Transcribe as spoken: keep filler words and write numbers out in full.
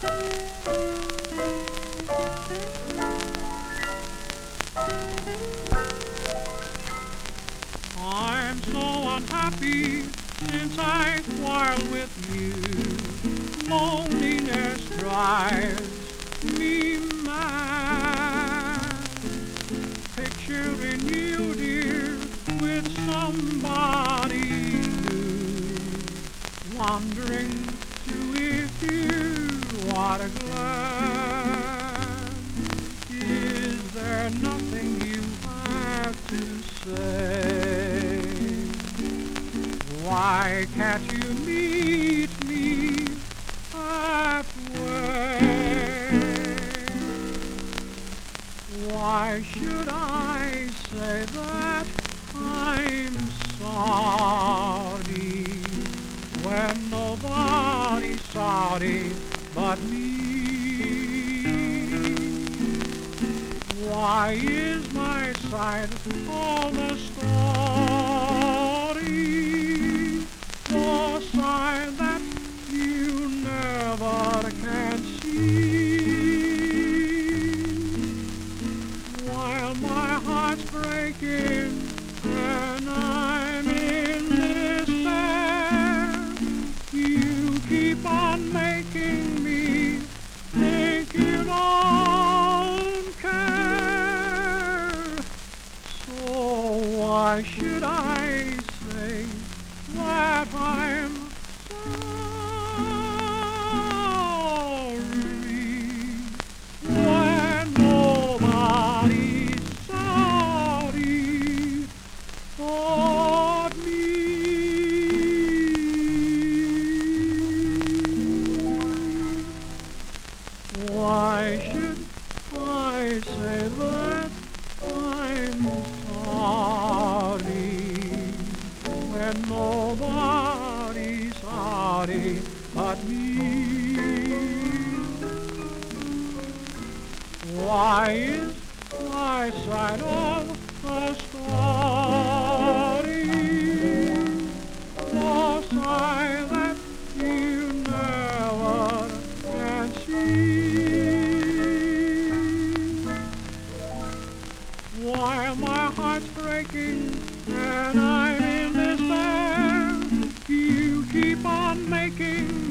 I'm so unhappy since I quarreled with you. Loneliness drives me mad. Picturing you, dear, with somebody new, wondering too if you are glad. Is there nothing you have to say? Why can't you meet me halfway? Why should I say that I'm sorry when nobody's sorry but me? Why is my side of the story the side that you never can see? While my heart's breaking and I'm in despair, you keep on making me think you don't care. So why should I say that I'm Why should I say that I'm sorry when nobody's sorry but me? Why is my side of the story the side that you never can see? While my heart's breaking and I'm in despair, you keep on making